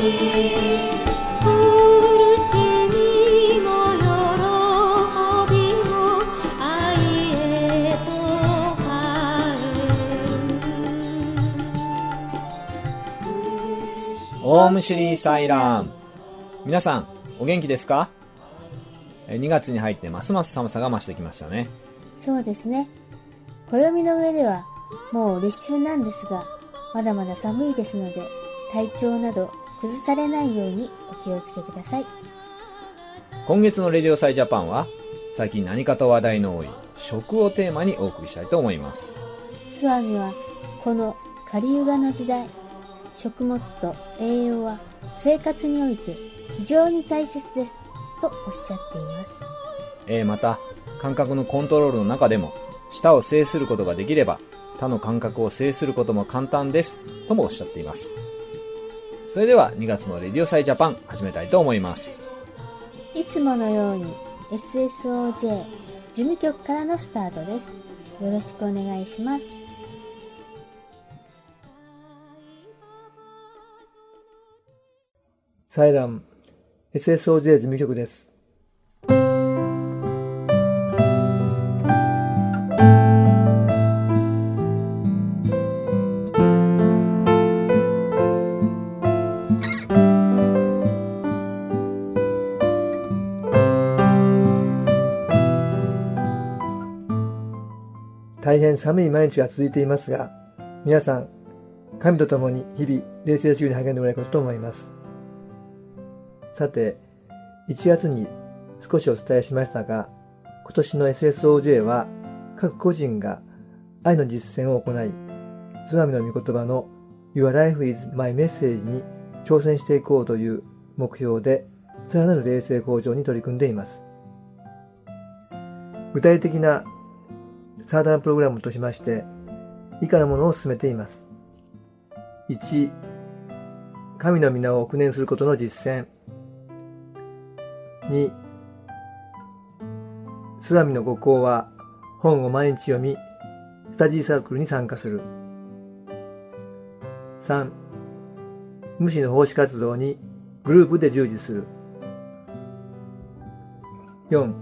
苦しみも喜びも愛へと変える。 オームシリーサイラン。皆さんお元気ですか？2月に入ってますます寒さが増してきましたね。 そうですね。暦の上ではもう立春なんですが、まだまだ寒いですので、体調など崩されないようにお気をつけください。 今月のレディオサイジャパンは、最近何かと話題の多い食をテーマにお送りしたいと思います。 スワミはこのカリユガの時代、食物と栄養は生活において非常に大切ですとおっしゃっています。 また感覚のコントロールの中でも舌を制することができれば他の感覚を制することも簡単ですともおっしゃっています。それでは2月のレディオサイジャパン始めたいと思います。 いつものように SSOJ 事務局からのスタートです。よろしくお願いします。 サイラン SSOJ 事務局です。大変寒い毎日が続いていますが、皆さん、神と共に日々冷静主義に励んでもらえることと思います。さて、1月に少しお伝えしましたが、今年の SSOJ は各個人が愛の実践を行い、津波の御言葉の Your Life is My Message に挑戦していこうという目標で、さらなる霊性向上に取り組んでいます。具体的なサーダナプログラムとしまして、以下のものを進めています。1、神の皆を憶念することの実践。2、スワミの五行は本を毎日読み、スタディサークルに参加する。3、無私の奉仕活動にグループで従事する。4、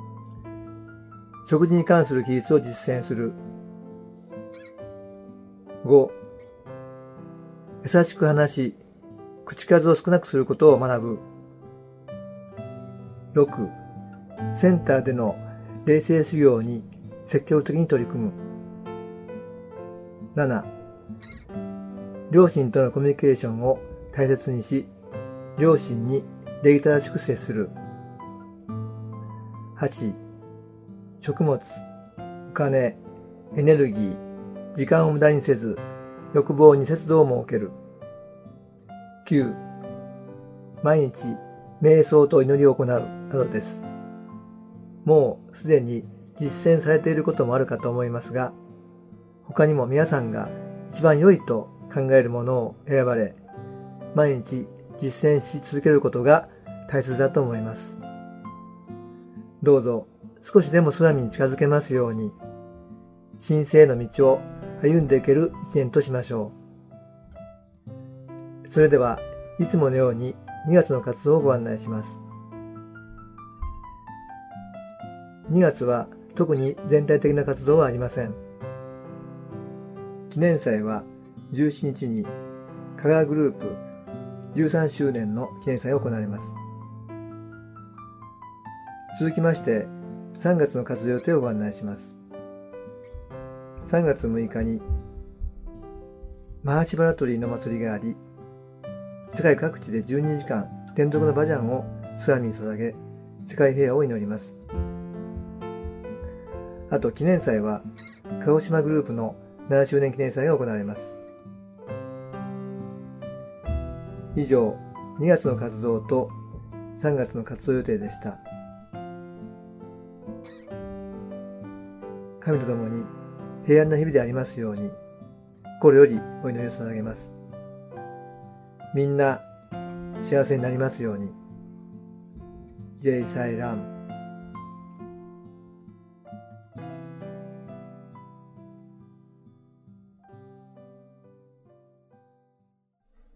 食事に関する規律を実践する。5、優しく話し、口数を少なくすることを学ぶ。6、センターでの霊性修行に積極的に取り組む。7、両親とのコミュニケーションを大切にし、両親に礼儀正しく接する。8、食物、お金、エネルギー、時間を無駄にせず、欲望に節度を設ける。9、毎日、瞑想と祈りを行うなどです。もうすでに実践されていることもあるかと思いますが、他にも皆さんが一番良いと考えるものを選ばれ、毎日実践し続けることが大切だと思います。どうぞ少しでもスワミに近づけますように、神聖の道を歩んでいける一年としましょう。それではいつものように2月の活動をご案内します。2月は特に全体的な活動はありません。記念祭は17日に香川グループ13周年の記念祭が行われます。続きまして3月の活動予定をご案内します。3月6日にマハシバラトリーの祭りがあり、世界各地で12時間連続のバジャンをスワミに捧げ、世界平和を祈ります。あと記念祭は鹿児島グループの7周年記念祭が行われます。以上、2月の活動と3月の活動予定でした。神と共に平安な日々でありますように、心よりお祈りを捧げます。みんな幸せになりますように。ジェイサイラン。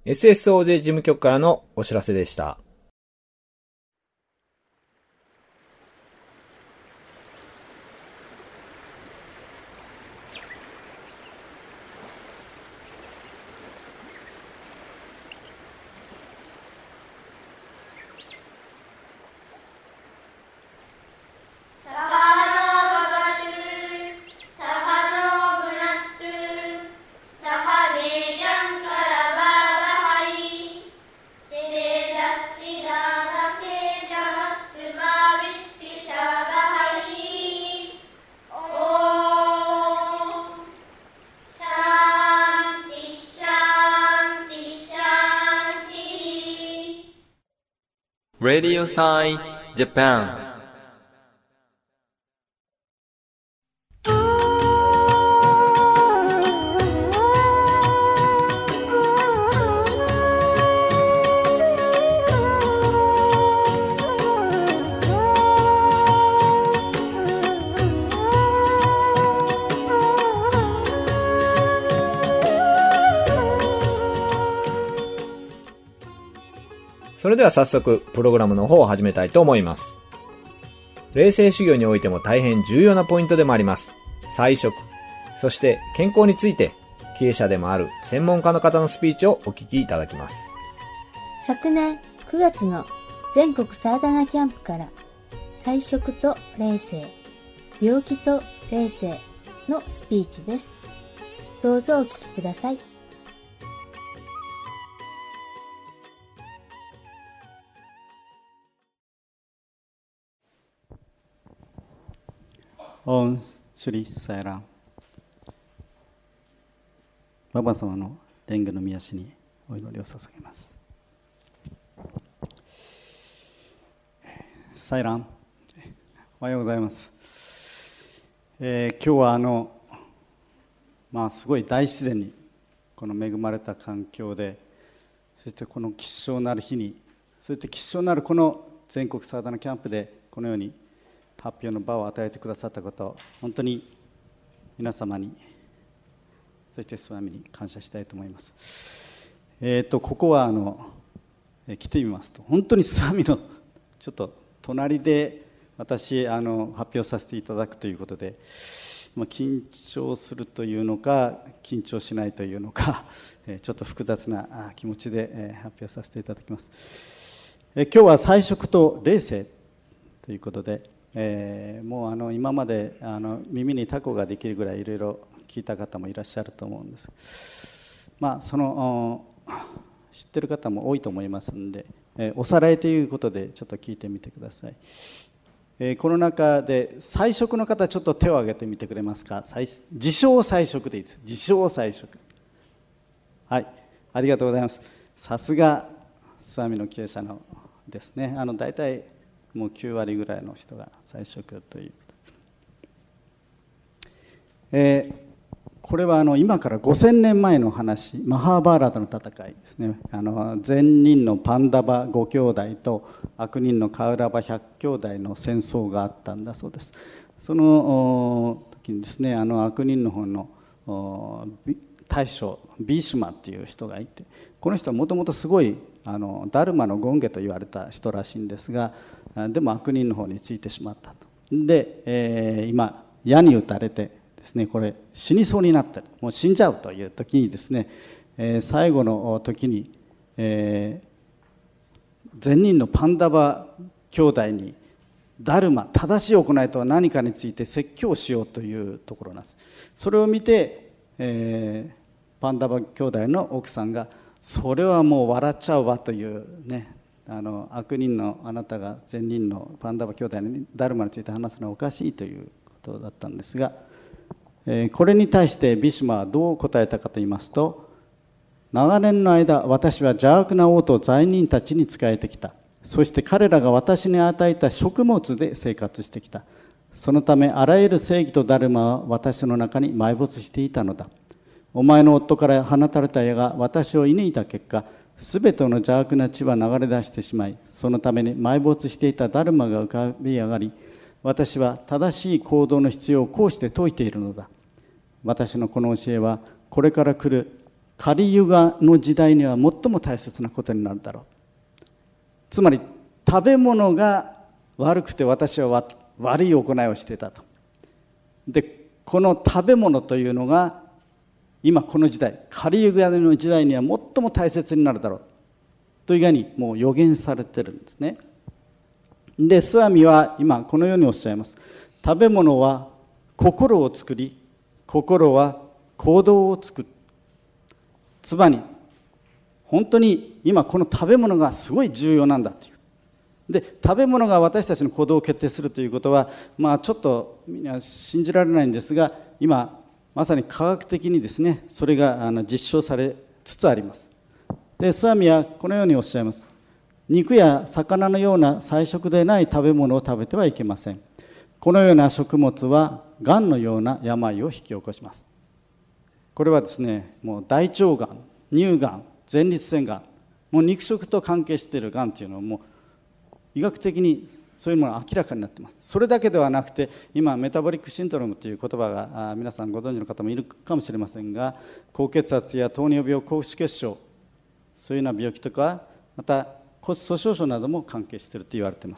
SSOJ 事務局からのお知らせでした。 Radio Sign Japan。 それでは早速プログラムの方を始めたいと思います。霊性修行においても大変重要なポイントでもあります。菜食、そして健康について経営者でもある専門家の方のスピーチをお聞きいただきます。 昨年9月の全国サーダナキャンプから菜食と霊性、病気と霊性のスピーチです。どうぞお聞きください。 オン・シュリ・サイラン。ババ様の蓮華の御足にお祈りを捧げます。サイラン、おはようございます。今日はすごい大自然にこの恵まれた環境で、そしてこの吉祥なる日に、そして吉祥なるこの全国サーダナキャンプでこのように発表の場を与えてくださったことを本当に皆様に、そしてスワミに感謝したいと思います。ここは来てみますと本当にスワミのちょっと隣で私発表させていただくということで、緊張するというのか緊張しないというのかちょっと複雑な気持ちで発表させていただきます。今日は菜食と霊性ということで、もう今まで耳にタコができるぐらいいろいろ聞いた方もいらっしゃると思うんです。知ってる方も多いと思いますので、おさらいということでちょっと聞いてみてください。この中で菜食の方ちょっと手を挙げてみてくれますか。自称菜食でいいです。自称菜食。はい、ありがとうございます。さすがスワミの経営者のですね。大体もう9割ぐらいの人が菜食という。これは今から5000年前の話、マハーバーラタの戦いですね。善人のパンダバ5兄弟と悪人のカウラバ100兄弟の戦争があったんだそうです。その時にですね、悪人の方の大将ビーシュマっていう人がいて、この人はもともとすごいダルマの権下と言われた人らしいんですが、でも悪人の方についてしまったと。で、今矢に打たれてですね、これ死にそうになってる、もう死んじゃうという時にですね、最後の時に、善人のパンダバ兄弟にダルマ、正しい行いとは何かについて説教しようというところなんです。それを見て、パンダバ兄弟の奥さんがそれはもう笑っちゃうわというね、悪人のあなたが善人のパンダバ兄弟にダルマについて話すのはおかしいということだったんですが、これに対してビシュマはどう答えたかと言いますと、長年の間私は邪悪な王と罪人たちに仕えてきた。そして彼らが私に与えた食物で生活してきた。そのためあらゆる正義とダルマは私の中に埋没していたのだ。お前の夫から放たれた矢が私を射抜いた結果、すべての邪悪な血は流れ出してしまい、そのために埋没していたダルマが浮かび上がり、私は正しい行動の必要をこうして説いているのだ。私のこの教えはこれから来るカリユガの時代には最も大切なことになるだろう。つまり食べ物が悪くて私は悪い行いをしていたと。でこの食べ物というのが今この時代、カリユガの時代には最も大切になるだろうという具合にもう予言されているんですね。でスワミは今このようにおっしゃいます。食べ物は心を作り、心は行動を作る。つまり本当に今この食べ物がすごい重要なんだという。で食べ物が私たちの行動を決定するということは、ちょっとみんな信じられないんですが、今まさに科学的にですね、それが実証されつつあります。でスワミはこのようにおっしゃいます。肉や魚のような菜食でない食べ物を食べてはいけません。このような食物はがんのような病を引き起こします。これはですね、もう大腸がん、乳がん、前立腺がん、もう肉食と関係しているがんというのはもう医学的にそういうものが明らかになっています。それだけではなくて、今メタボリックシンドロームという言葉が皆さんご存知の方もいるかもしれませんが、高血圧や糖尿病、高脂血症、そういうような病気とか、また骨粗しょう症なども関係していると言われています。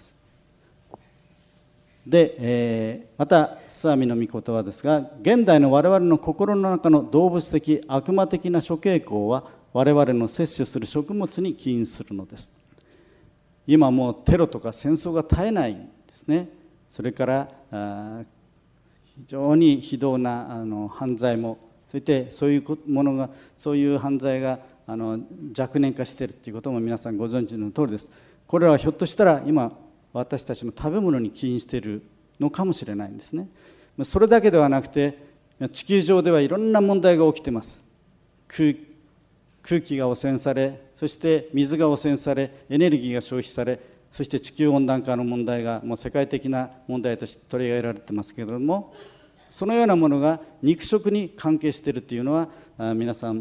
で、またスワミの御言葉ですが、現代の我々の心の中の動物的悪魔的な諸傾向は我々の摂取する食物に起因するのです。今もうテロとか戦争が絶えないんですね。それから非常に非道な犯罪も、そしてそういう犯罪が若年化しているということも皆さんご存知の通りです。これはひょっとしたら今私たちの食べ物に起因しているのかもしれないんですね。それだけではなくて、地球上ではいろんな問題が起きています。空気が汚染され、そして水が汚染され、エネルギーが消費され、そして地球温暖化の問題がもう世界的な問題として取り上げられていますけれども、そのようなものが肉食に関係しているというのは皆さん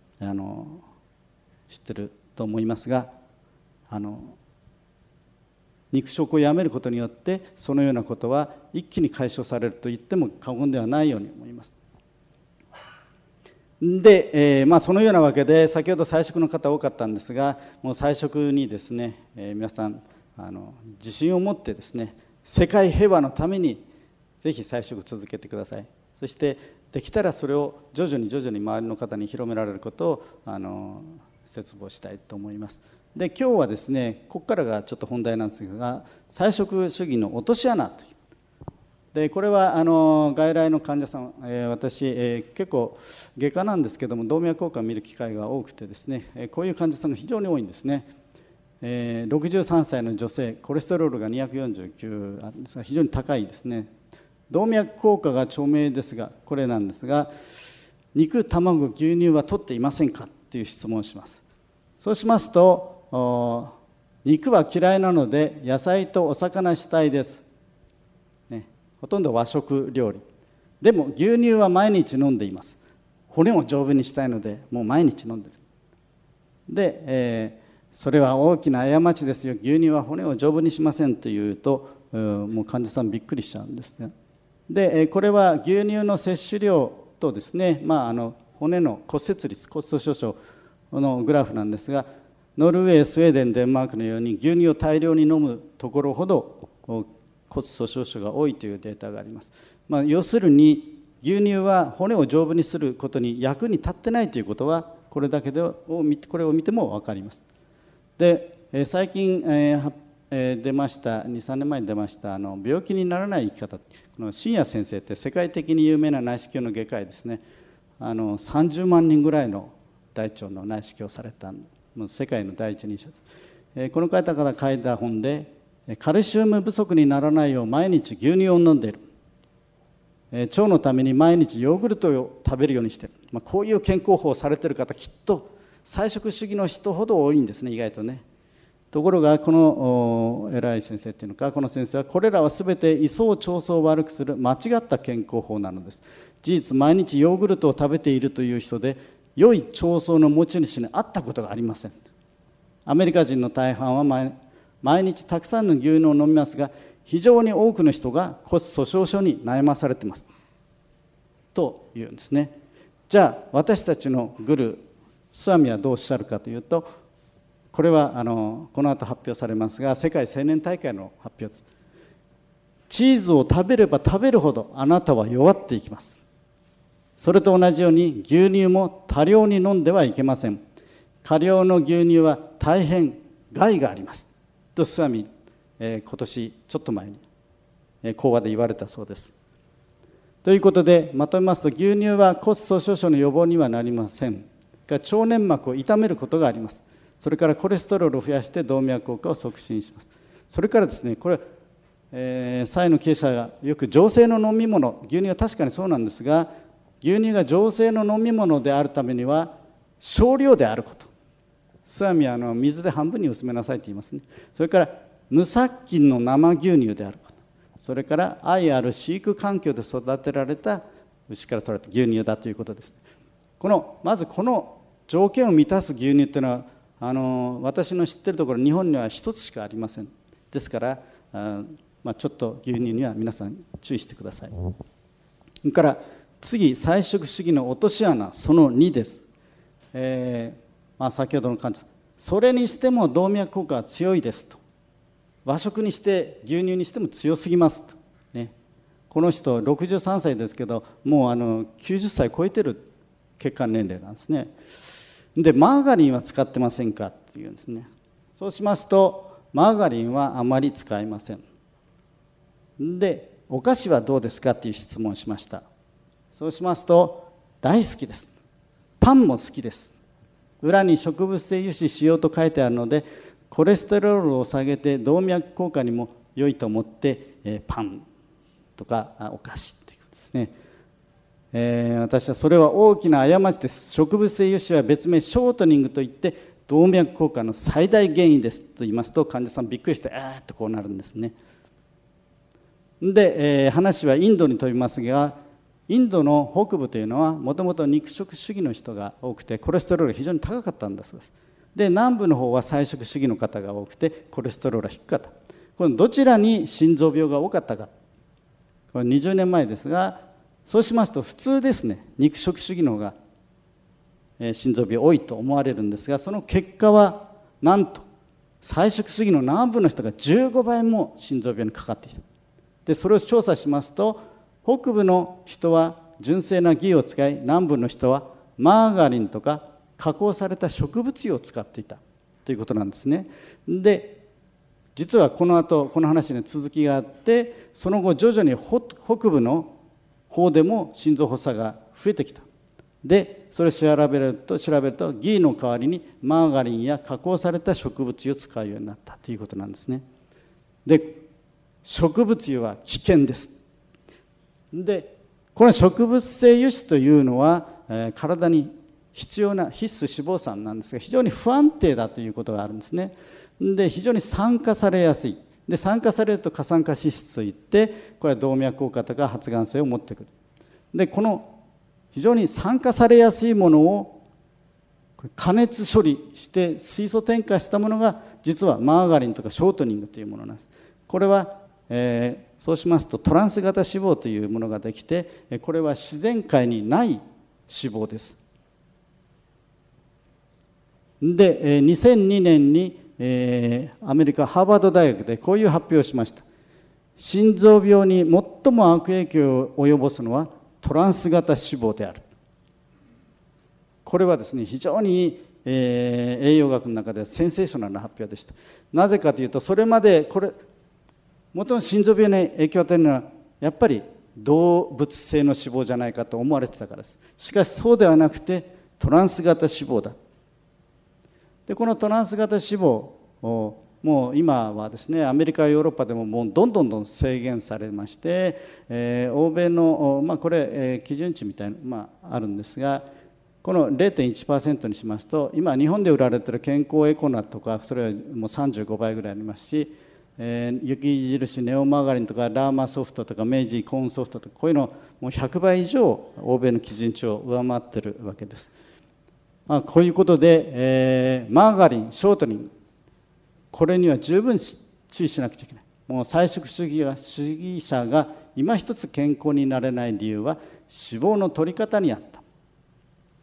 知ってると思いますが、肉食をやめることによってそのようなことは一気に解消されると言っても過言ではないように思います。で、そのようなわけで先ほど菜食の方多かったんですが、もう菜食にですね、皆さん自信を持ってですね、世界平和のためにぜひ菜食を続けてください。そしてできたらそれを徐々に周りの方に広められることを切望したいと思います。で今日はですね、ここからがちょっと本題なんですが、菜食主義の落とし穴という。でこれは外来の患者さん、私、結構外科なんですけども動脈硬化を見る機会が多くてですね、こういう患者さんが非常に多いんですね。63歳の女性、コレステロールが249あるんですが非常に高いですね。動脈硬化が著名ですが、これなんですが、肉、卵、牛乳は取っていませんかという質問をします。そうしますと、肉は嫌いなので野菜とお魚主体です、ね、ほとんど和食料理でも牛乳は毎日飲んでいます。骨を丈夫にしたいのでもう毎日飲んでる。で、それは大きな過ちですよ、牛乳は骨を丈夫にしませんというと、もう患者さんびっくりしちゃうんですね。でこれは牛乳の摂取量とですね、骨の骨折率、骨粗しょう症のグラフなんですが、ノルウェー、スウェーデン、デンマークのように牛乳を大量に飲むところほど骨粗しょう症が多いというデータがあります。要するに牛乳は骨を丈夫にすることに役に立ってないということはこれを見ても分かります。で最近、出ました2、3年前に出ました病気にならない生き方、この新谷先生って世界的に有名な内視鏡の外科医ですね。30万人ぐらいの大腸の内視鏡をされた世界の第一人者です。この方から書いた本で、カルシウム不足にならないよう毎日牛乳を飲んでいる、腸のために毎日ヨーグルトを食べるようにしている、こういう健康法をされている方、きっと菜食主義の人ほど多いんですね、意外とね。ところがこの偉い先生っていうのか、この先生はこれらは全て胃相腸相を悪くする間違った健康法なのです。事実毎日ヨーグルトを食べているという人で良い腸相の持ち主に会ったことがありません。アメリカ人の大半は毎日たくさんの牛乳を飲みますが、非常に多くの人が骨粗しょう症に悩まされていますというんですね。じゃあ私たちのグルスワミはどうおっしゃるかというと、これはこの後発表されますが、世界青年大会の発表です。チーズを食べれば食べるほどあなたは弱っていきます。それと同じように牛乳も多量に飲んではいけません。過量の牛乳は大変害がありますとスワミ、今年ちょっと前に講話で言われたそうです。ということでまとめますと、牛乳は骨粗しょう症の予防にはなりませんが、腸粘膜を傷めることがあります。それからコレステロールを増やして動脈硬化を促進します。それからですね、これサイの経営者がよく浄性の飲み物、牛乳は確かにそうなんですが、牛乳が浄性の飲み物であるためには少量であること、スワミは水で半分に薄めなさいと言いますね。それから無殺菌の生牛乳であること、それから愛ある飼育環境で育てられた牛から取られた牛乳だということです。まずこの条件を満たす牛乳というのは私の知っているところ日本には一つしかありません。ですからちょっと牛乳には皆さん注意してください。それから次、菜食主義の落とし穴その2です。先ほどの感じ、それにしても動脈硬化は強いですと、和食にして牛乳にしても強すぎますと、ね、この人63歳ですけどもう90歳超えてる血管年齢なんですね。でマーガリンは使ってませんかっていうんですね。そうしますとマーガリンはあまり使いません。でお菓子はどうですかっていう質問をしました。そうしますと大好きです、パンも好きです、裏に植物性油脂使用と書いてあるのでコレステロールを下げて動脈硬化にも良いと思って、パンとかお菓子ということですね。私はそれは大きな過ちです。植物性油脂は別名ショートニングといって動脈硬化の最大原因ですと言いますと、患者さんびっくりしてっとこうなるんですね。で、話はインドに飛びますが、インドの北部というのはもともと肉食主義の人が多くてコレステロールが非常に高かったんだそうです。で南部の方は菜食主義の方が多くてコレステロールが低かった。このどちらに心臓病が多かったか、これ20年前ですが、そうしますと普通ですね、肉食主義の方が心臓病多いと思われるんですが、その結果はなんと菜食主義の南部の人が15倍も心臓病にかかっていた。でそれを調査しますと、北部の人は純正なギーを使い、南部の人はマーガリンとか加工された植物油を使っていたということなんですね。で実はこの後この話に続きがあって、その後徐々に北部の方でも心臓発作が増えてきた。でそれを調べるとギーの代わりにマーガリンや加工された植物油を使うようになったということなんですね。で植物油は危険です。でこの植物性油脂というのは、体に必要な必須脂肪酸なんですが、非常に不安定だということがあるんですね。で非常に酸化されやすい。で酸化されると過酸化脂質といって、これは動脈硬化とか発がん性を持ってくる。でこの非常に酸化されやすいものを加熱処理して水素添加したものが実はマーガリンとかショートニングというものなんです。これはそうしますとトランス型脂肪というものができて、これは自然界にない脂肪です。で2002年にアメリカハーバード大学でこういう発表をしました。心臓病に最も悪影響を及ぼすのはトランス型脂肪である。これはですね、非常に栄養学の中ではセンセーショナルな発表でした。なぜかというと、それまで元の心臓病に影響を与えるのはやっぱり動物性の脂肪じゃないかと思われてたからです。しかしそうではなくてトランス型脂肪だ。でこのトランス型脂肪をもう今はですね、アメリカヨーロッパでももうどんどん制限されまして、欧米の、これ、基準値みたいな、あるんですが、この 0.1% にしますと、今日本で売られている健康エコナとか、それはもう35倍ぐらいありますし、雪印ネオマーガリンとかラーマソフトとか明治コーンソフトとか、こういうのもう100倍以上欧米の基準値を上回っているわけです。こういうことで、マーガリン、ショートニング、これには十分注意しなくちゃいけない。もう菜食主義者が今一つ健康になれない理由は脂肪の取り方にあった。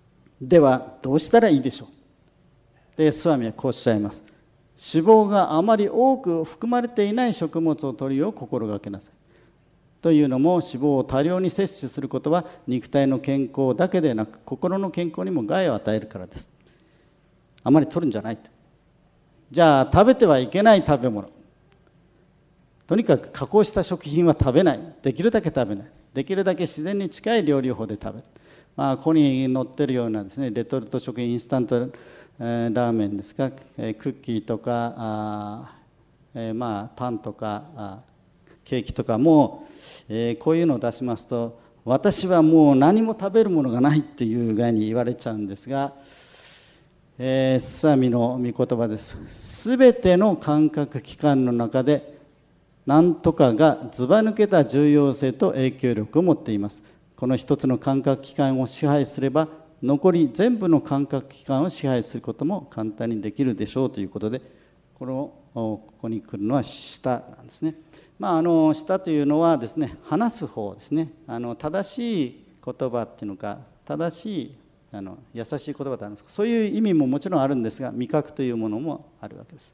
ではどうしたらいいでしょう。でスワミはこうおっしゃいます。脂肪があまり多く含まれていない食物を摂るよう心がけなさい。というのも、脂肪を多量に摂取することは肉体の健康だけでなく心の健康にも害を与えるからです。あまり摂るんじゃないと。じゃあ食べてはいけない食べ物、とにかく加工した食品は食べない、できるだけ食べない、できるだけ自然に近い料理法で食べる。ここに載ってるようなですね、レトルト食品、インスタントラーメンですか、クッキーとかパンとかケーキとかも、こういうのを出しますと、私はもう何も食べるものがないっていう具合に言われちゃうんですが、スワミの御言葉です。すべての感覚器官の中で何とかがずば抜けた重要性と影響力を持っています。この一つの感覚器官を支配すれば、残り全部の感覚器官を支配することも簡単にできるでしょうということで、ここに来るのは舌なんですね。舌というのはですね、話す方ですね。正しい言葉っていうのか、正しい優しい言葉なんですか、そういう意味ももちろんあるんですが、味覚というものもあるわけです。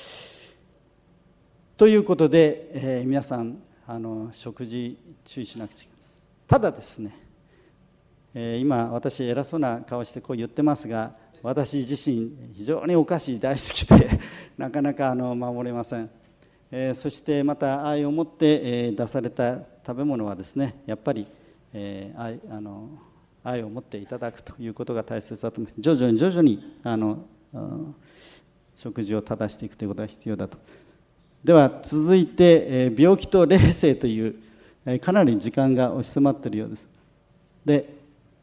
ということで、皆さん食事注意しなくちゃいけない。ただですね、今私偉そうな顔してこう言ってますが、私自身非常にお菓子大好きでなかなか守れません。そしてまた愛を持って出された食べ物はですね、やっぱり愛を持っていただくということが大切だと思います。徐々に食事を正していくということが必要だと。では続いて、病気と霊性という、かなり時間が押し迫っているようです。で、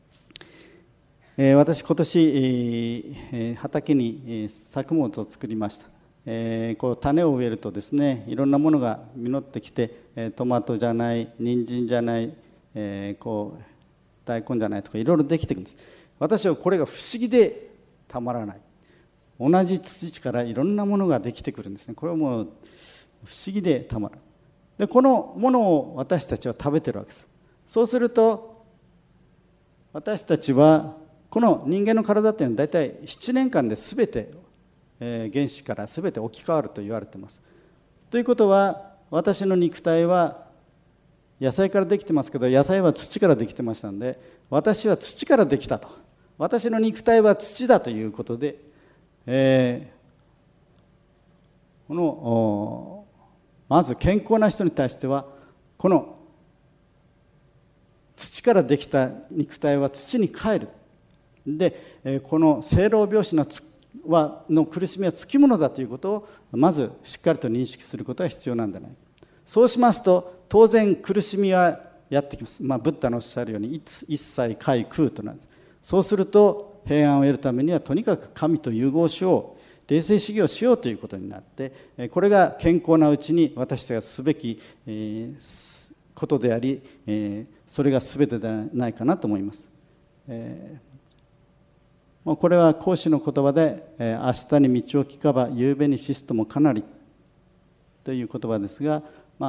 私今年、畑に作物を作りました。こう種を植えるとですね、いろんなものが実ってきて、トマトじゃない、人参じゃない、大根じゃないとかいろいろできてくるんです。私はこれが不思議でたまらない。同じ土からいろんなものができてくるんですね。これはもう不思議でたまらない。でこのものを私たちは食べてるわけです。そうすると私たちはこの人間の体っていうのは大体7年間で全て、原子から全て置き換わると言われています。ということは、私の肉体は野菜からできてますけど、野菜は土からできてましたので、私は土からできたと、私の肉体は土だということで、まず健康な人に対しては、この土からできた肉体は土に帰る。で、この生老病死の苦しみはつきものだということをまずしっかりと認識することが必要なんじゃないか。そうしますと当然苦しみはやってきます。ブッダのおっしゃるように一切皆空となるんです。そうすると平安を得るためにはとにかく神と融合しよう、霊性修行をしようということになって、これが健康なうちに私たちがすべきことであり、それが全てではないかなと思います。これは孔子の言葉で、明日に道を聞かば夕べに死すともかなりという言葉ですが、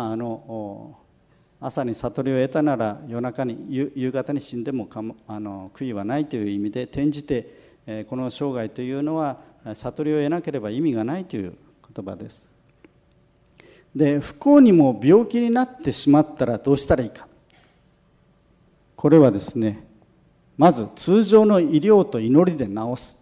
朝に悟りを得たなら夜中に夕方に死んでも悔いはないという意味で転じて、この生涯というのは悟りを得なければ意味がないという言葉です。で、不幸にも病気になってしまったらどうしたらいいか。これはですね、まず通常の医療と祈りで治す。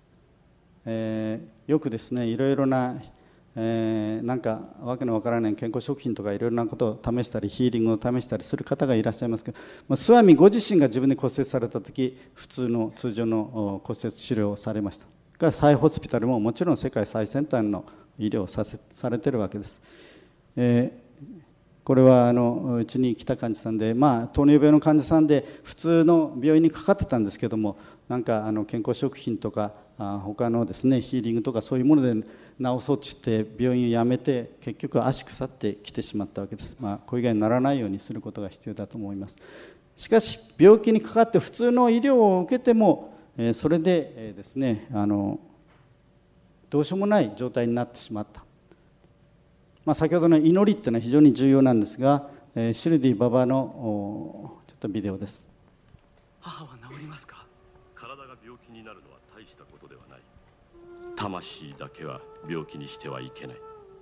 よくですね、いろいろな、なんかわけのわからない健康食品とかいろいろなことを試したりヒーリングを試したりする方がいらっしゃいますけど、スワミご自身が自分で骨折された時、通常の骨折治療をされました。からサイホスピタルももちろん世界最先端の医療をされているわけです。これはうちに来た患者さんで、糖尿病の患者さんで普通の病院にかかってたんですけども、なんか健康食品とか他のですねヒーリングとかそういうもので治そうとして病院を辞めて結局足腐ってきてしまったわけです。こういう具合にならないようにすることが必要だと思います。しかし病気にかかって普通の医療を受けてもそれでですねどうしようもない状態になってしまった。先ほどの祈りっていうのは非常に重要なんですが、シルディ・ババのちょっとビデオです。 母は治りますか？体が病病気になるのは大したことではない。魂だけは病気にしてはいけない。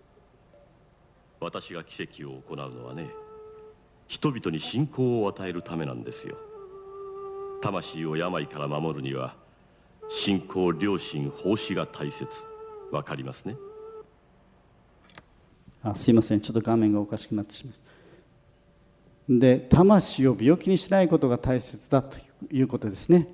私が奇跡を行うのはね、人々に信仰を与えるためなんですよ。魂を病から守るには信仰、良心、奉仕が大切。わかりますね。 すいません、ちょっと画面がおかしくなってしまいました。で、魂を病気にしないことが大切だということですね。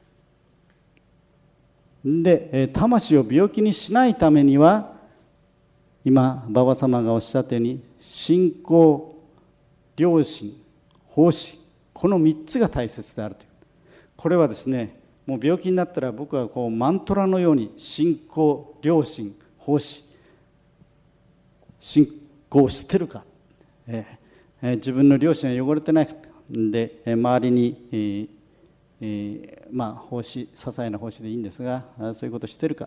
で、魂を病気にしないためには、今馬場様がおっしゃったように、信仰、良心、奉仕、この3つが大切であるという。これはですね、もう病気になったら僕はこうマントラのように信仰、良心、奉仕、信仰をしてるか、自分の良心が汚れてないかで、周りに、奉仕、些細な奉仕でいいんですが、そういうことをしてるか、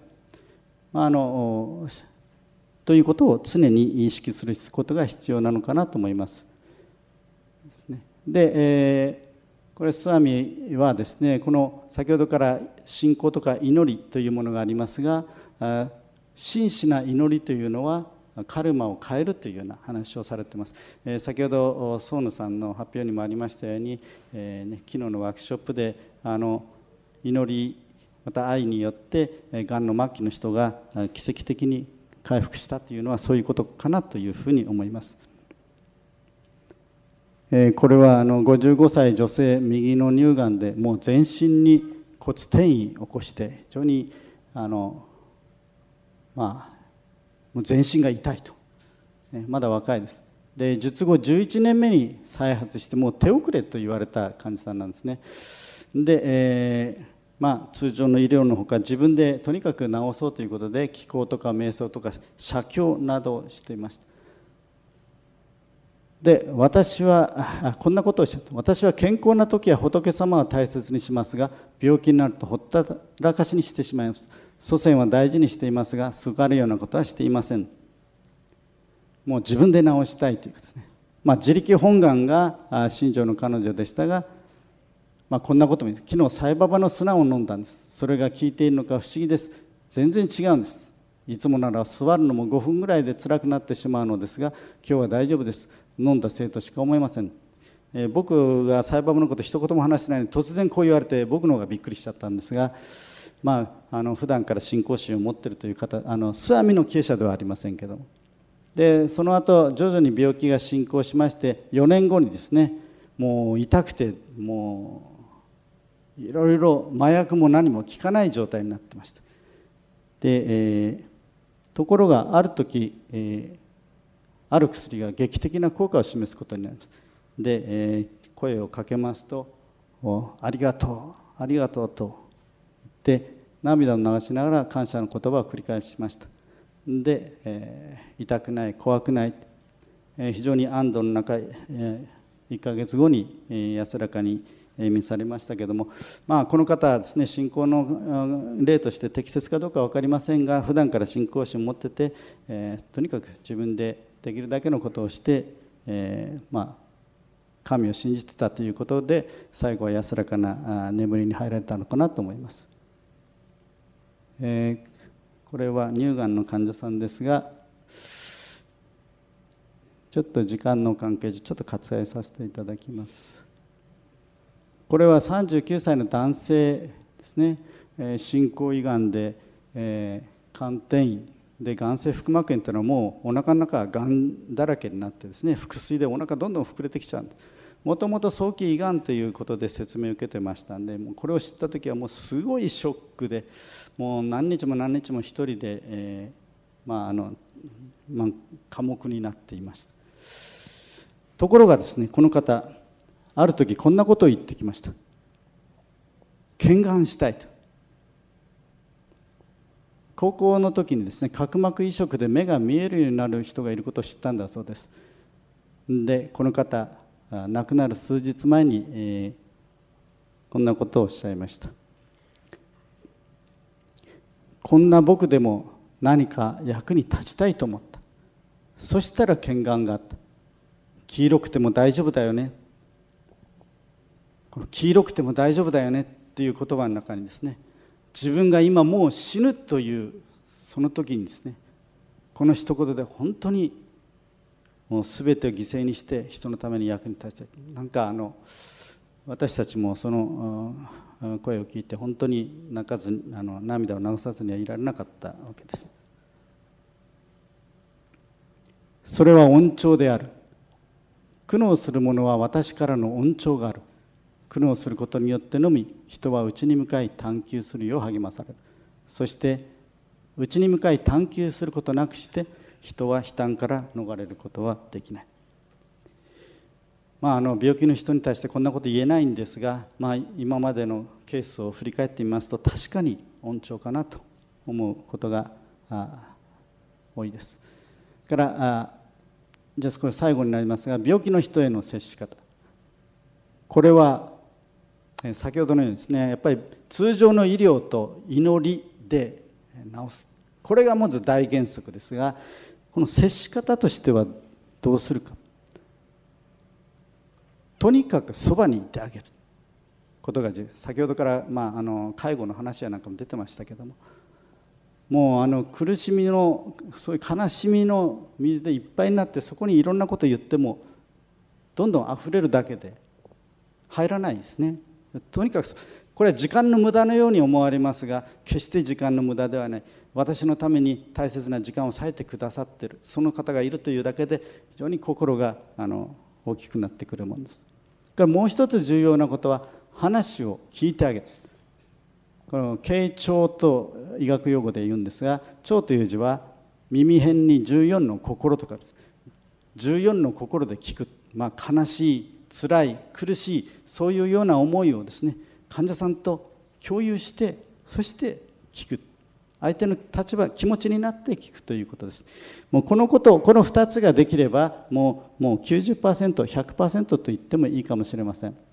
ということを常に意識することが必要なのかなと思いますですね。で、これスワミはですね、この先ほどから信仰とか祈りというものがありますが、真摯な祈りというのはカルマを変えるというような話をされています。先ほどソーヌさんの発表にもありましたように、昨日のワークショップで祈りまた愛によってがんの末期の人が奇跡的に回復したというのはそういうことかなというふうに思います。これは55歳女性右の乳がんでもう全身に骨転移を起こして非常にもう全身が痛いと、まだ若いです。で、術後11年目に再発してもう手遅れと言われた患者さんなんですね。で、通常の医療のほか自分でとにかく治そうということで気功とか瞑想とか写経などをしていました。で、私はこんなことをおっしゃった。私は健康な時は仏様を大切にしますが、病気になるとほったらかしにしてしまいます。祖先は大事にしていますが、すがるようなことはしていません。もう自分で治したいということですね。自力本願が信条の彼女でしたが、こんなことも昨日サイババの砂を飲んだんです。それが効いているのか不思議です。全然違うんです。いつもなら座るのも5分ぐらいで辛くなってしまうのですが、今日は大丈夫です。飲んだせいとしか思いません。僕がサイババのこと一言も話してないので突然こう言われて僕の方がびっくりしちゃったんですが、普段から信仰心を持っているという方、スワミの経営者ではありませんけども、でその後徐々に病気が進行しまして、4年後にですね、もう痛くてもういろいろ麻薬も何も効かない状態になってました。で、ところがある時、ある薬が劇的な効果を示すことになります。で、声をかけますと、ありがとうありがとうと言って涙を流しながら感謝の言葉を繰り返しました。で、痛くない怖くない、非常に安堵の中、1ヶ月後に安らかに召されましたけれども、この方はですね、信仰の例として適切かどうかは分かりませんが、普段から信仰心を持ってて、とにかく自分でできるだけのことをして、神を信じてたということで最後は安らかな眠りに入られたのかなと思います。これは乳がんの患者さんですが、ちょっと時間の関係上ちょっと割愛させていただきます。これは39歳の男性ですね。進行胃がんで、肝転移で眼性腹膜炎というのはもうお腹の中ががんだらけになってですね、腹水でお腹どんどん膨れてきちゃうんです。もともと早期胃がんということで説明を受けてましたんで、もうこれを知った時はもうすごいショックで、もう何日も何日も一人で、寡黙になっていました。ところがですね、この方ある時こんなことを言ってきました。検眼したいと。高校の時にですね、角膜移植で目が見えるようになる人がいることを知ったんだそうです。でこの方亡くなる数日前に、こんなことをおっしゃいました。こんな僕でも何か役に立ちたいと思った。そしたら検眼があった。黄色くても大丈夫だよね。この黄色くても大丈夫だよねっていう言葉の中にですね、 自分が今もう死ぬというその時にですね、この一言で本当にもう全てを犠牲にして人のために役に立ちたい。なんか私たちもその声を聞いて本当に涙を流さずにはいられなかったわけです。それは恩寵である。苦悩する者は私からの恩寵がある。苦悩することによってのみ人は内に向かい探求するよう励まされる。そして内に向かい探求することなくして人は悲嘆から逃れることはできない。病気の人に対してこんなこと言えないんですが、今までのケースを振り返ってみますと確かに恩寵かなと思うことが多いです。からじゃあこれ最後になりますが、病気の人への接し方、これは先ほどのようにですね、やっぱり通常の医療と祈りで治す、これがまず大原則ですが、この接し方としてはどうするか。とにかくそばにいてあげることが重要。先ほどから介護の話やなんかも出てましたけども、もう苦しみのそういう悲しみの水でいっぱいになって、そこにいろんなことを言ってもどんどんあふれるだけで入らないですね。とにかくこれは時間の無駄のように思われますが、決して時間の無駄ではない。私のために大切な時間を割いてくださっているその方がいるというだけで非常に心が大きくなってくるものです。からもう一つ重要なことは話を聞いてあげる。この傾聴と医学用語で言うんですが、聴という字は耳辺に14の心とかです。14の心で聞く、悲しい、辛い、苦しい、そういうような思いをですね、患者さんと共有して、そして聞く。相手の立場、気持ちになって聞くということです。もうこの2つができればもう 90%、100% と言ってもいいかもしれません。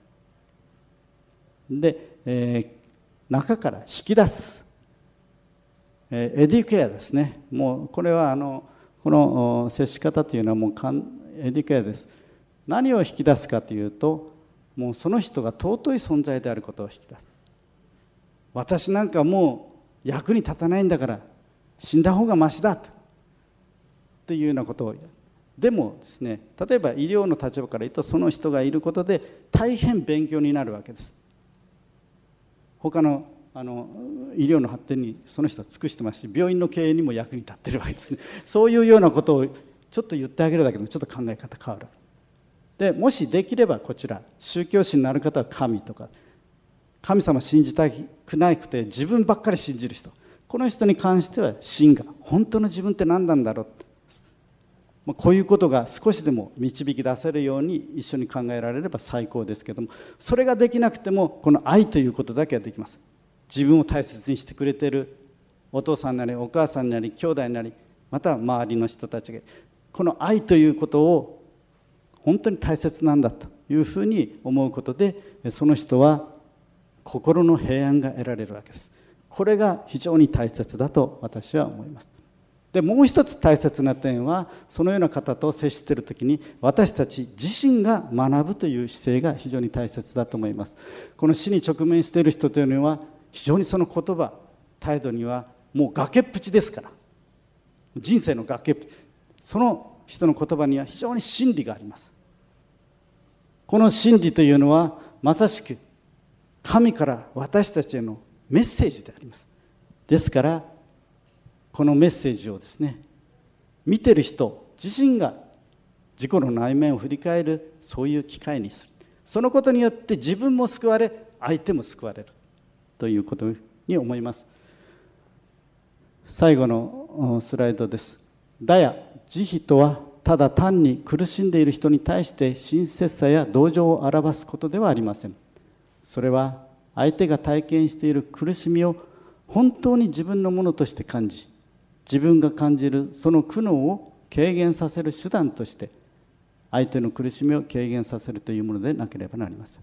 で、中から引き出す、エデュケアですね。もうこれはこの接し方というのはもうエデュケアです。何を引き出すかというと、もうその人が尊い存在であることを引き出す。私なんかもう役に立たないんだから死んだ方がましだというようなことを。でもですね、例えば医療の立場から言うと、その人がいることで大変勉強になるわけです。他の医療の発展にその人は尽くしてますし、病院の経営にも役に立ってるわけですね。そういうようなことをちょっと言ってあげるだけでもちょっと考え方変わる。でもしできればこちら、宗教心のある方は神とか、神様信じたくなくて自分ばっかり信じる人、この人に関しては真が本当の自分って何なんだろう、こういうことが少しでも導き出せるように一緒に考えられれば最高ですけども、それができなくてもこの愛ということだけはできます。自分を大切にしてくれているお父さんなりお母さんなり兄弟なり、または周りの人たちがこの愛ということを本当に大切なんだというふうに思うことで、その人は心の平安が得られるわけです。これが非常に大切だと私は思います。でもう一つ大切な点は、そのような方と接しているときに私たち自身が学ぶという姿勢が非常に大切だと思います。この死に直面している人というのは非常にその言葉態度にはもう崖っぷちですから、人生の崖っぷち、その人の言葉には非常に真理があります。この真理というのはまさしく神から私たちへのメッセージであります。ですからこのメッセージをですね、見てる人自身が自己の内面を振り返る、そういう機会にする。そのことによって自分も救われ、相手も救われるということに思います。最後のスライドです。ダヤ、慈悲とはただ単に苦しんでいる人に対して親切さや同情を表すことではありません。それは相手が体験している苦しみを本当に自分のものとして感じ、自分が感じるその苦悩を軽減させる手段として相手の苦しみを軽減させるというものでなければなりません。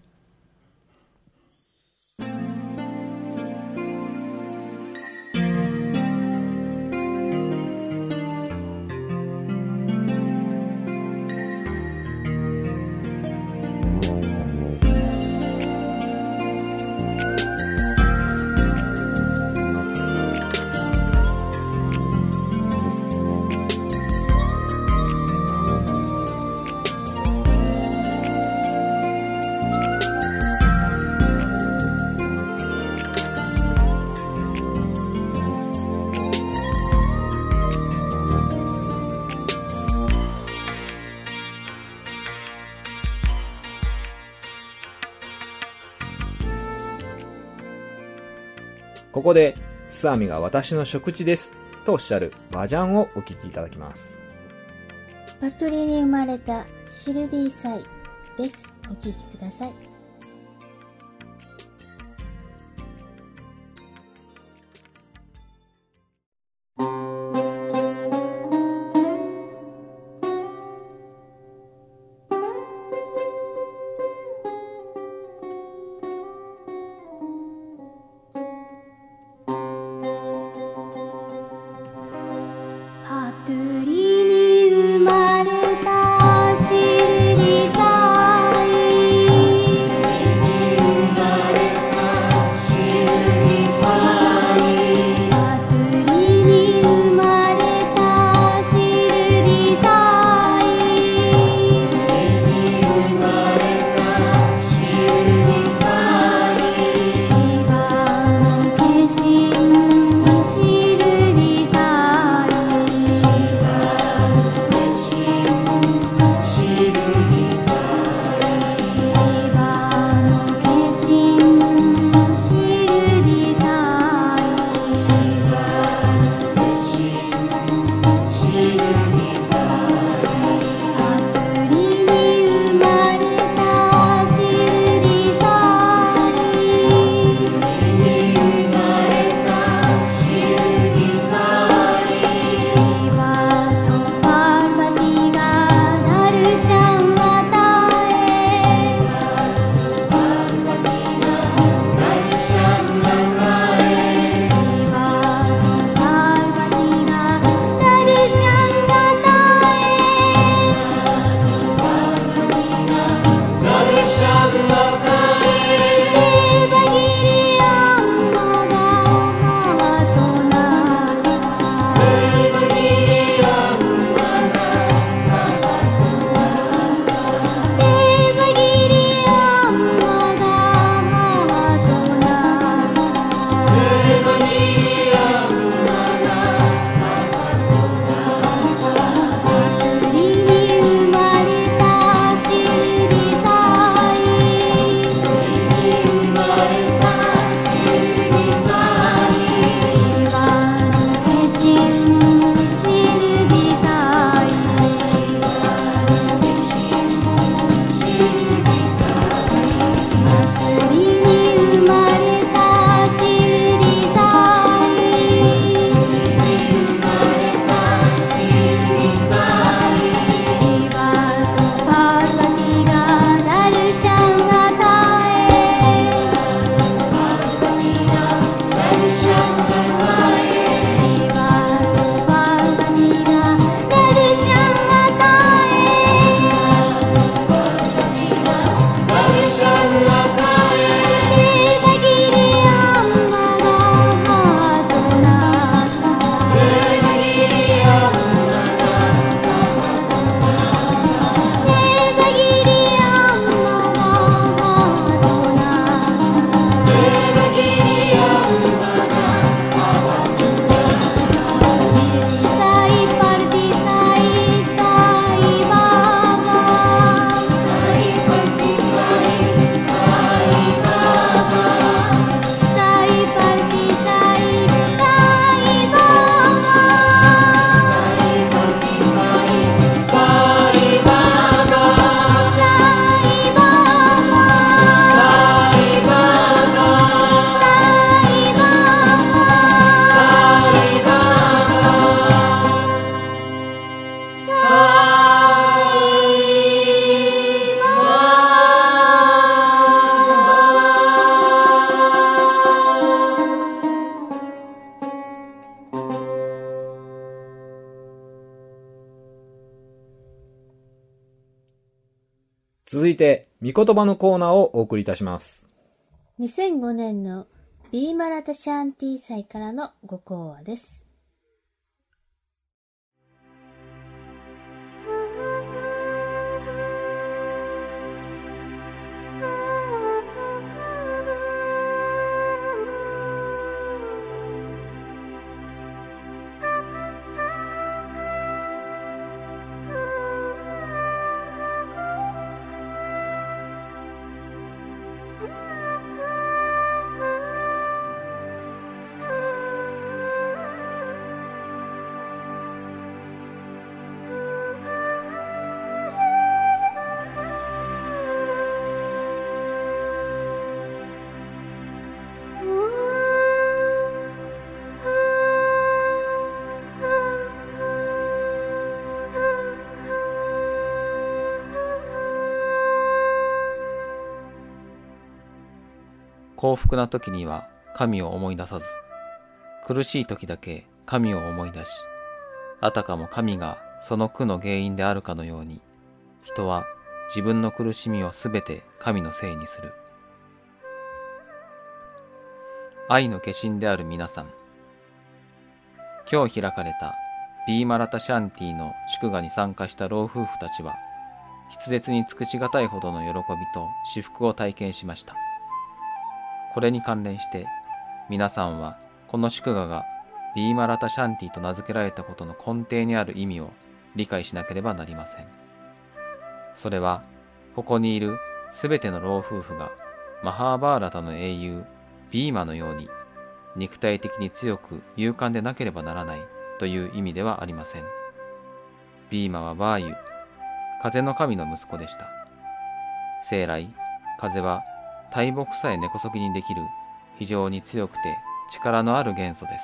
ここで、スアミが私の食事ですとおっしゃるバジャンをお聞きいただきます。 パトリに生まれたシルディサイです。お聞きください。 パトリに生まれたシルディサイパトリに生まれたシルディサイシバの化身シルディサイシバの化身シルディサイパトリに生まれたシルディサイシバとパルバティがダルシャン与えシバとパルバティがダルシャン与えエヴァギリアンマが母となったエヴァギリアンマが母となったパトリに生まれたシルディサイシバの化身シルディサイパトリに生まれたシルディサイシバとパルバティがダルシャン与えシバとパルバティがダルシャン与エヴァギリアンマが母となったエヴァギリアンマが母となったシルディサイパルディサイサイバーマンサイパルディサイサイバー続いて、御言葉のコーナーをお送りいたします。 2005年のビーマラタシャンティ祭からのご講話です。 幸福な時には神を思い出さず、苦しい時だけ神を思い出し、あたかも神がその苦の原因であるかのように、人は自分の苦しみをすべて神のせいにする。愛の化身である皆さん、今日開かれたビーマラタシャンティの祝賀に参加した老夫婦たちは、筆舌に尽くしがたいほどの喜びと至福を体験しました。これに関連して、皆さんはこの祝賀がビーマラタシャンティと名付けられたことの根底にある意味を理解しなければなりません。それは、ここにいるすべての老夫婦がマハーバーラタの英雄ビーマのように肉体的に強く勇敢でなければならないという意味ではありません。ビーマはバーユ、風の神の息子でした。生来、風は大木さえ根こそぎにできる非常に強くて力のある元素です。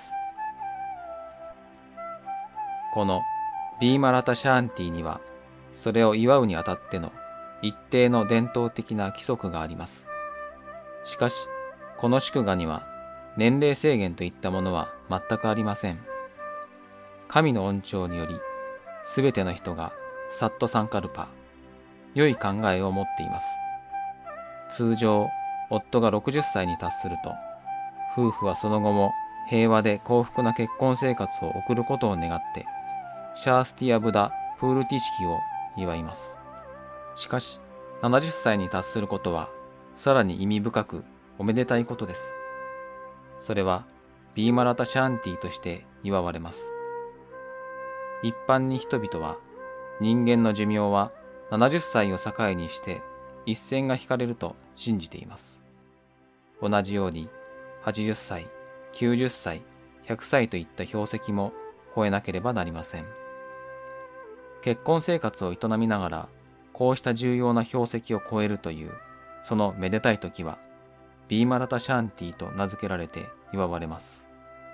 このビーマラタシャンティには、それを祝うにあたっての一定の伝統的な規則があります。しかし、この祝賀には年齢制限といったものは全くありません。神の恩寵により、すべての人がサットサンカルパ、良い考えを持っています。通常、夫が60歳に達すると、夫婦はその後も平和で幸福な結婚生活を送ることを願って、シャースティア・ブダ・プールティ式を祝います。しかし、70歳に達することは、さらに意味深くおめでたいことです。それは、ビーマラタシャンティとして祝われます。一般に人々は、人間の寿命は70歳を境にして一線が引かれると信じています。同じように、80歳、90歳、100歳といった標識も超えなければなりません。結婚生活を営みながら、こうした重要な標識を超えるという、そのめでたい時は、ビーマラタシャンティと名付けられて祝われます。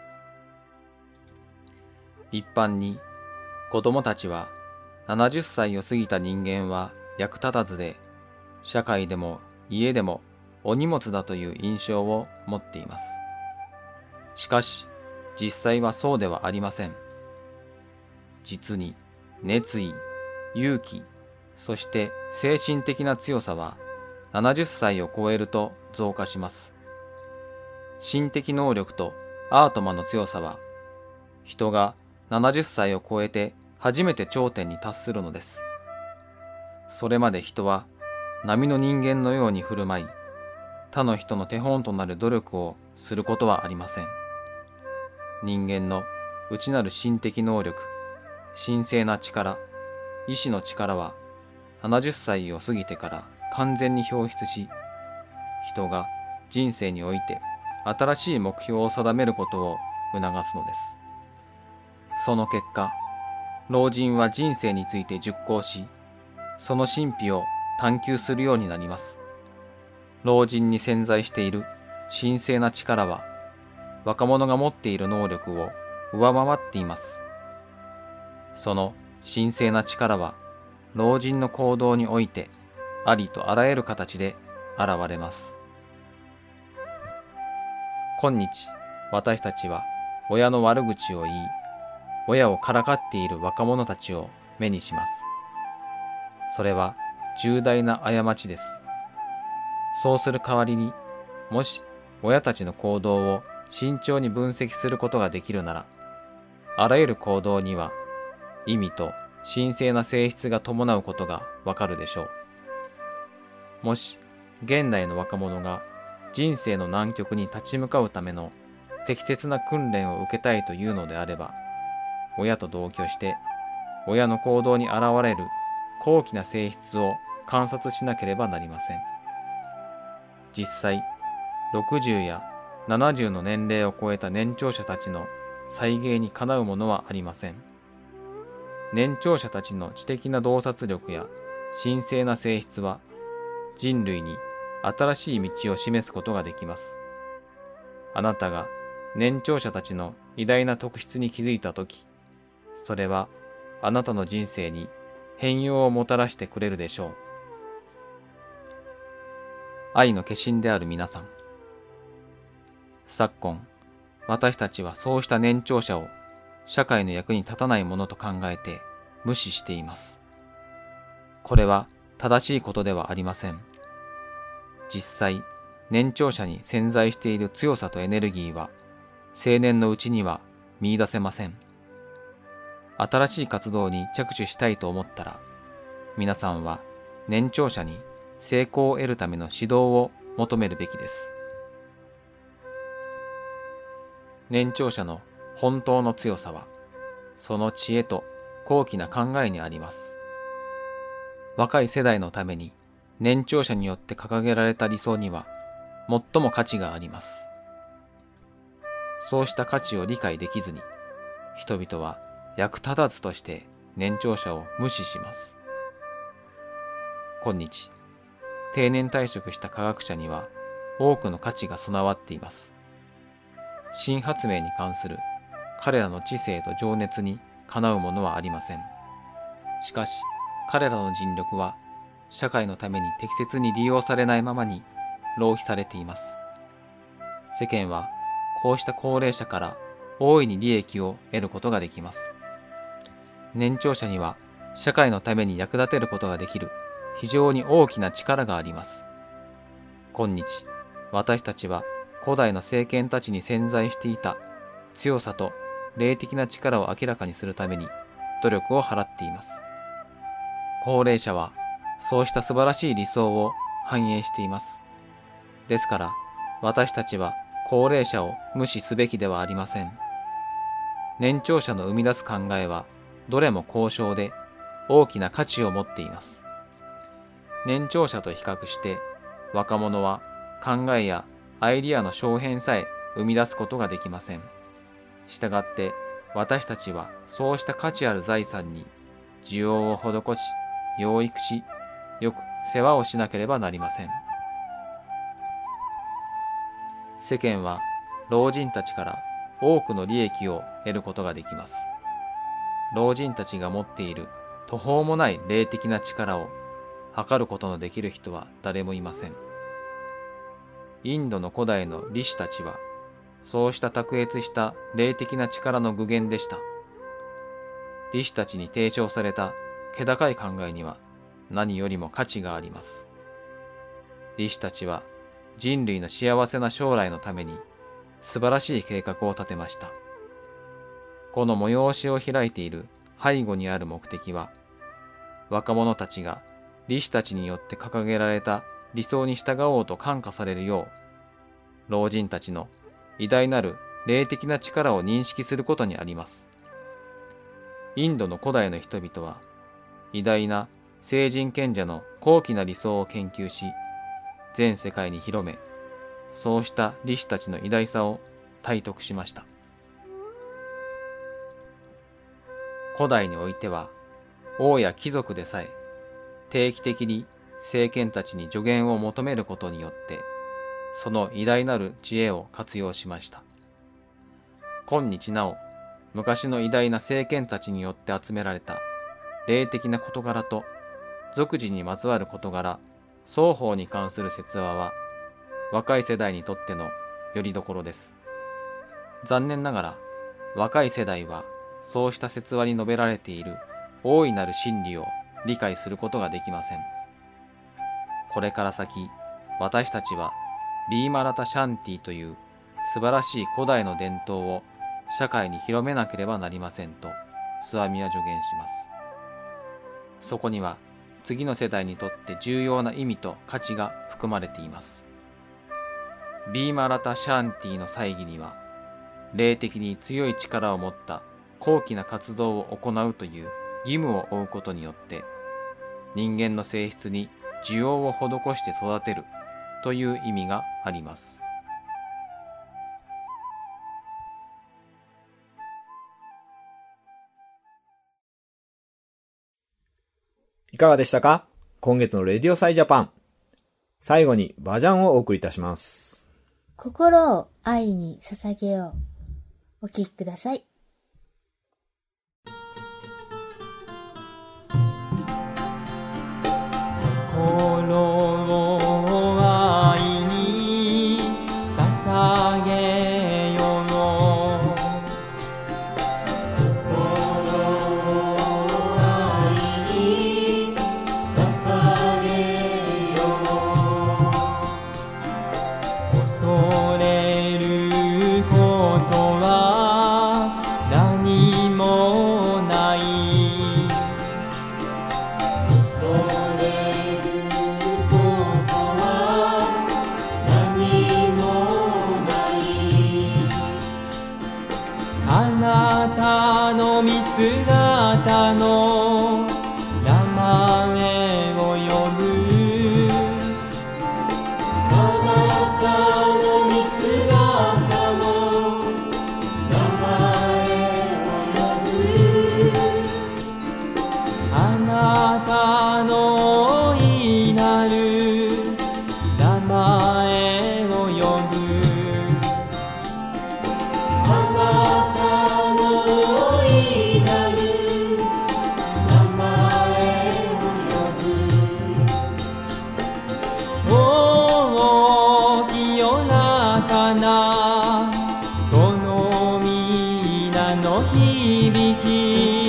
一般に、子供たちは、70歳を過ぎた人間は役立たずで、社会でも家でもお荷物だという印象を持っています。しかし、実際はそうではありません。実に、熱意、勇気、そして精神的な強さは70歳を超えると増加します。心的能力とアートマの強さは、人が70歳を超えて初めて頂点に達するのです。それまで人は並の人間のように振る舞い、他の人の手本となる努力をすることはありません。人間の内なる心的能力、神聖な力、意志の力は70歳を過ぎてから完全に表出し、人が人生において新しい目標を定めることを促すのです。その結果、老人は人生について熟考し、その神秘を探求するようになります。老人に潜在している神聖な力は、若者が持っている能力を上回っています。その神聖な力は、老人の行動において、ありとあらゆる形で現れます。今日、私たちは親の悪口を言い、親をからかっている若者たちを目にします。それは重大な過ちです。そうする代わりに、もし親たちの行動を慎重に分析することができるなら、あらゆる行動には意味と神聖な性質が伴うことがわかるでしょう。もし現代の若者が人生の難局に立ち向かうための適切な訓練を受けたいというのであれば、親と同居して親の行動に現れる高貴な性質を観察しなければなりません。実際、60や70の年齢を超えた年長者たちの再現にかなうものはありません。年長者たちの知的な洞察力や神聖な性質は人類に新しい道を示すことができます。あなたが年長者たちの偉大な特質に気づいたとき、それはあなたの人生に変容をもたらしてくれるでしょう。愛の化身である皆さん、 昨今、私たちはそうした年長者を社会の役に立たないものと考えて無視しています。これは正しいことではありません。実際、年長者に潜在している強さとエネルギーは青年のうちには見出せません。新しい活動に着手したいと思ったら、皆さんは年長者に成功を得るための指導を求めるべきです。年長者の本当の強さは、その知恵と高貴な考えにあります。若い世代のために年長者によって掲げられた理想には最も価値があります。そうした価値を理解できずに、人々は役立たずとして年長者を無視します。今日、定年退職した科学者には多くの価値が備わっています。新発明に関する彼らの知性と情熱にかなうものはありません。しかし、彼らの尽力は社会のために適切に利用されないままに浪費されています。世間はこうした高齢者から大いに利益を得ることができます。年長者には社会のために役立てることができる非常に大きな力があります。今日、私たちは古代の聖賢たちに潜在していた強さと霊的な力を明らかにするために努力を払っています。高齢者はそうした素晴らしい理想を反映しています。ですから、私たちは高齢者を無視すべきではありません。年長者の生み出す考えはどれも高尚で大きな価値を持っています。年長者と比較して若者は考えやアイディアの小変さえ生み出すことができません。したがって私たちはそうした価値ある財産に需要を施し、養育し、よく世話をしなければなりません。世間は老人たちから多くの利益を得ることができます。老人たちが持っている途方もない霊的な力を測ることのできる人は誰もいません。インドの古代のリシたちはそうした卓越した霊的な力の具現でした。リシたちに提唱された気高い考えには何よりも価値があります。リシたちは人類の幸せな将来のために素晴らしい計画を立てました。この催しを開いている背後にある目的は、若者たちがリシたちによって掲げられた理想に従おうと感化されるよう、老人たちの偉大なる霊的な力を認識することにあります。インドの古代の人々は、偉大な聖人賢者の高貴な理想を研究し、全世界に広め、そうしたリシたちの偉大さを体得しました。古代においては、王や貴族でさえ、定期的に聖賢たちに助言を求めることによって、その偉大なる知恵を活用しました。今日なお、昔の偉大な聖賢たちによって集められた霊的な事柄と俗事にまつわる事柄、双方に関する説話は、若い世代にとっての拠り所です。残念ながら、若い世代はそうした説話に述べられている大いなる真理を理解することができません。これから先、私たちはビーマラタ・シャンティという素晴らしい古代の伝統を社会に広めなければなりませんとスワミは助言します。そこには次の世代にとって重要な意味と価値が含まれています。ビーマラタ・シャンティの祭儀には、霊的に強い力を持った高貴な活動を行うという義務を負うことによって、人間の性質に需要を施して育てるという意味があります。 いかがでしたか？今月のレディオサイジャパン。最後にバジャンをお送りいたします。 心を愛に捧げよう。お聴きください。 心を愛に捧げなたのいなる名前を呼ぶ。あなたのいなる名前を呼ぶ。おお清らかなその皆の響き。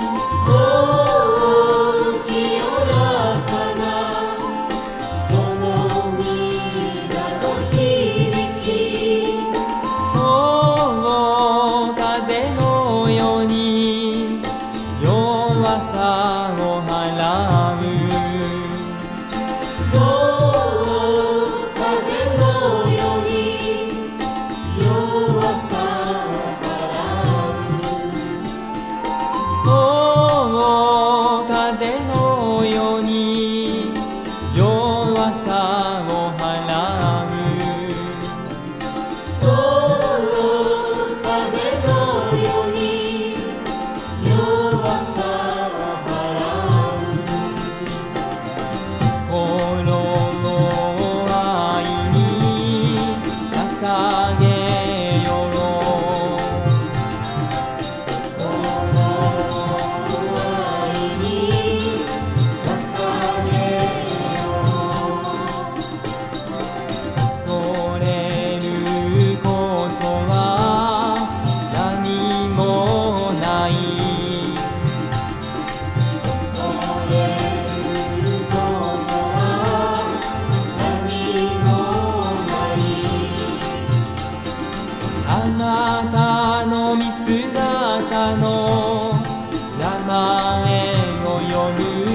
あなたの見姿の名前を呼ぶ。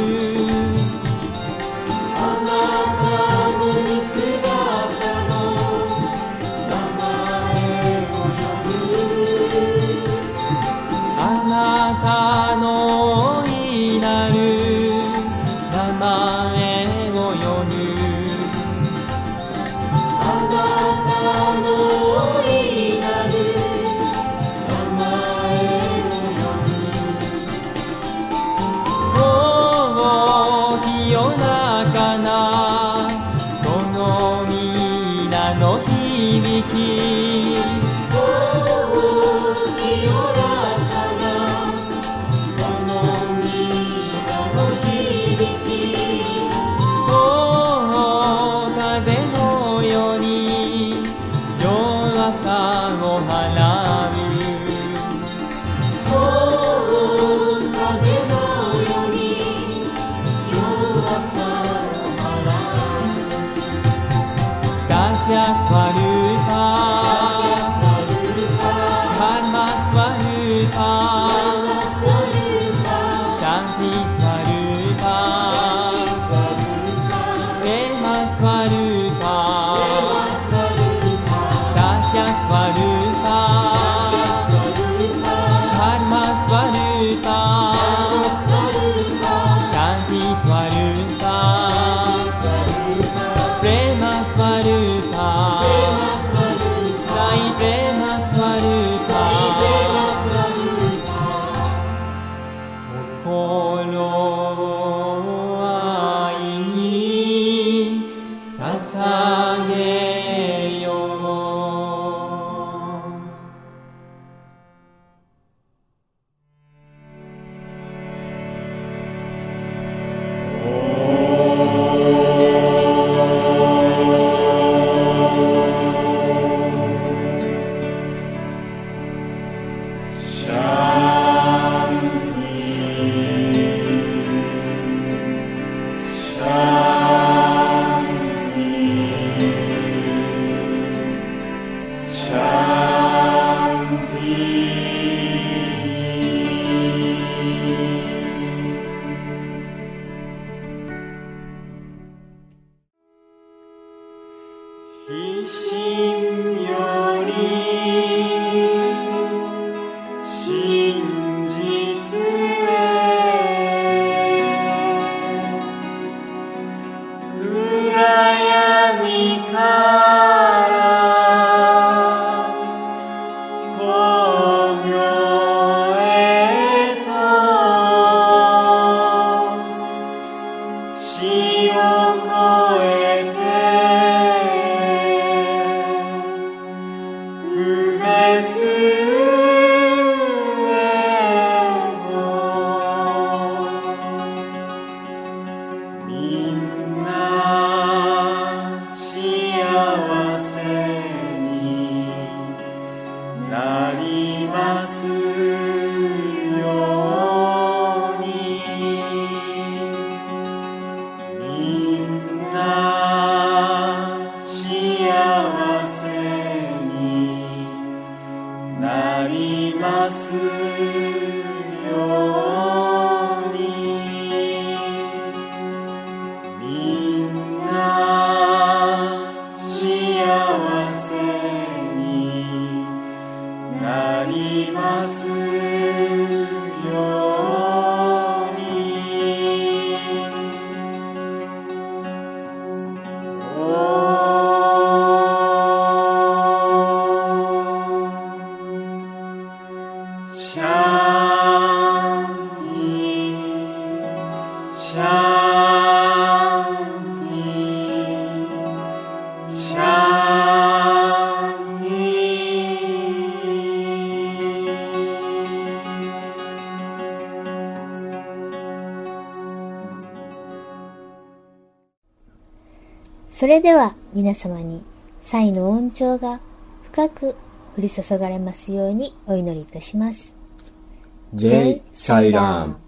あなたの見姿の名前を呼ぶ。あなたのいなる名前を呼ぶ。あなたのいなる名前を呼ぶ。おお清らかなその皆の響き。おお清らかなその皆の響き。そう風のように弱さを払う。そう風のように弱さを払う。Satya Swarupa Dharma Swarupa Shanti Swarupa Prema Swarupa Satya Swarupa Dharma Swarupa Shanti Swarupa Prema Swarupa Sai Prema Swarupa 心を愛に捧げよう。一心より真実へ暗闇から光明へとそれでは皆様に祭の恩寵が深く降り注がれますようにお祈りいたします。 ジェイ・サイラーム。